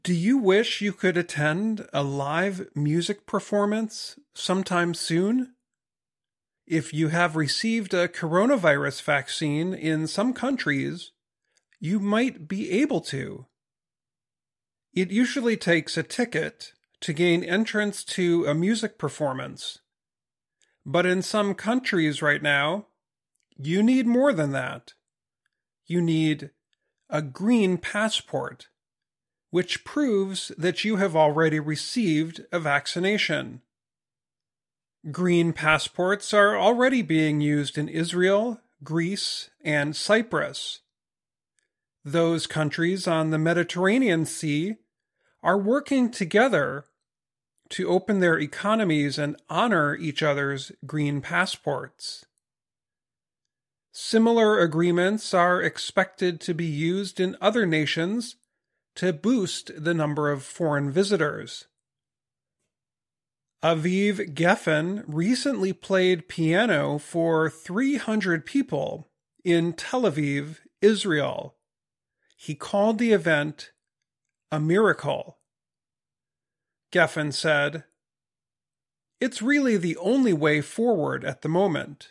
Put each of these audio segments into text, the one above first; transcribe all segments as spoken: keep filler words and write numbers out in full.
Do you wish you could attend a live music performance sometime soon? If you have received a coronavirus vaccine in some countries, you might be able to. It usually takes a ticket to gain entrance to a music performance. But in some countries right now, you need more than that. You need a green passport, which proves that you have already received a vaccination. Green passports are already being used in Israel, Greece, and Cyprus. Those countries on the Mediterranean Sea are working together to open their economies and honor each other's green passports. Similar agreements are expected to be used in other nations to boost the number of foreign visitors. Aviv Geffen recently played piano for three hundred people in Tel Aviv, Israel. He called the event a miracle. Geffen said, "It's really the only way forward at the moment."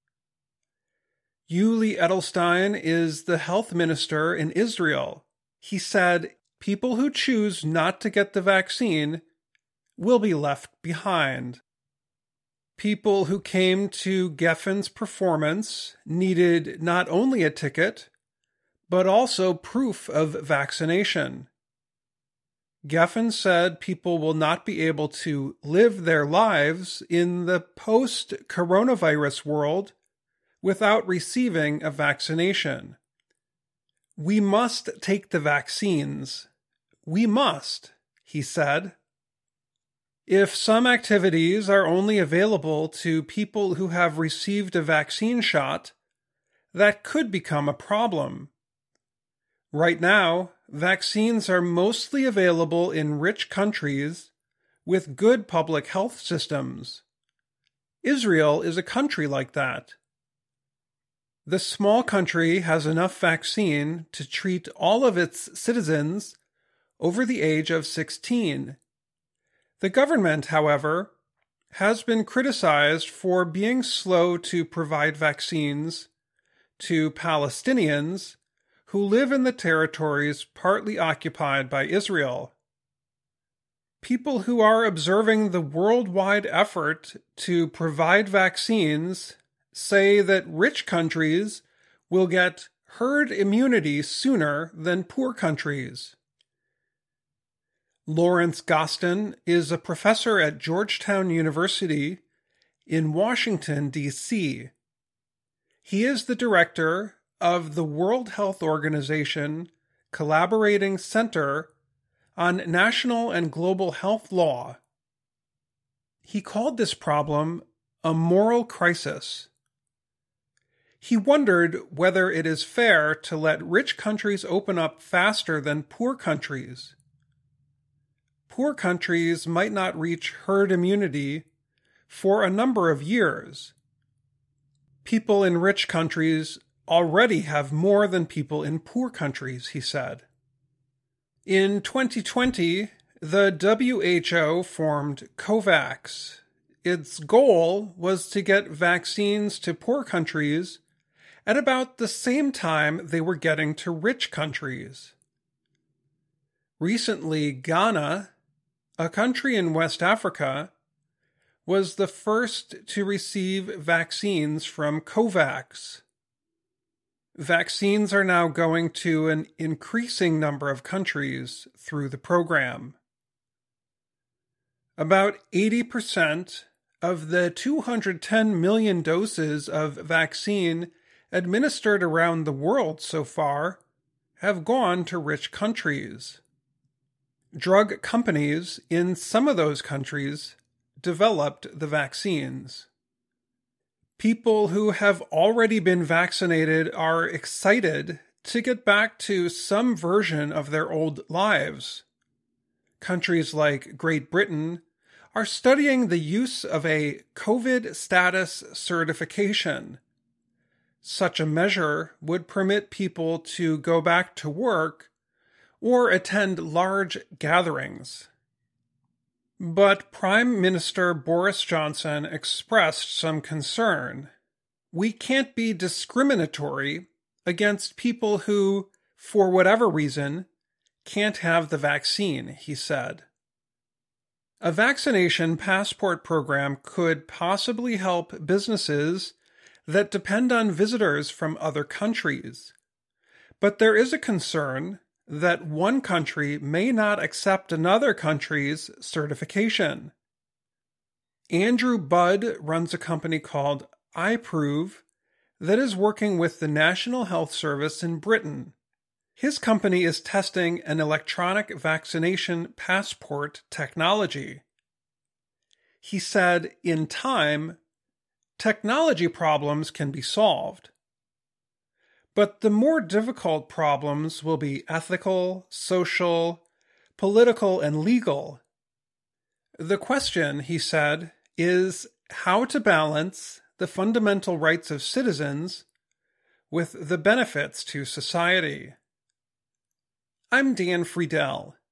Yuli Edelstein is the health minister in Israel. He said, "People who choose not to get the vaccine will be left behind." People who came to Geffen's performance needed not only a ticket, but also proof of vaccination. Geffen said people will not be able to live their lives in the post-coronavirus world without receiving a vaccination. "We must take the vaccines. We must," he said. If some activities are only available to people who have received a vaccine shot, that could become a problem. Right now, vaccines are mostly available in rich countries with good public health systems. Israel is a country like that. The small country has enough vaccine to treat all of its citizens over the age of sixteen. The government, however, has been criticized for being slow to provide vaccines to Palestinians who live in the territories partly occupied by Israel. People who are observing the worldwide effort to provide vaccines say that rich countries will get herd immunity sooner than poor countries. Lawrence Gostin is a professor at Georgetown University in Washington, D C He is the director of the World Health Organization Collaborating Center on National and Global Health Law. He called this problem a moral crisis. He wondered whether it is fair to let rich countries open up faster than poor countries. Poor countries might not reach herd immunity for a number of years. People in rich countries already have more than people in poor countries, he said. In twenty twenty, the W H O formed COVAX. Its goal was to get vaccines to poor countries at about the same time they were getting to rich countries. Recently, Ghana, a country in West Africa, was the first to receive vaccines from COVAX. Vaccines are now going to an increasing number of countries through the program. About eighty percent of the two hundred ten million doses of vaccine administered around the world so far have gone to rich countries. Drug companies in some of those countries developed the vaccines. People who have already been vaccinated are excited to get back to some version of their old lives. Countries like Great Britain are studying the use of a COVID status certification. Such a measure would permit people to go back to work or attend large gatherings. But Prime Minister Boris Johnson expressed some concern. We can't be discriminatory against people who, for whatever reason, can't have the vaccine, he said. A vaccination passport program could possibly help businesses that depend on visitors from other countries. But there is a concern that one country may not accept another country's certification. Andrew Budd runs a company called iProve that is working with the National Health Service in Britain. His company is testing an electronic vaccination passport technology. He said, in time, technology problems can be solved. But the more difficult problems will be ethical, social, political, and legal. The question, he said, is how to balance the fundamental rights of citizens with the benefits to society. I'm Dan Friedel.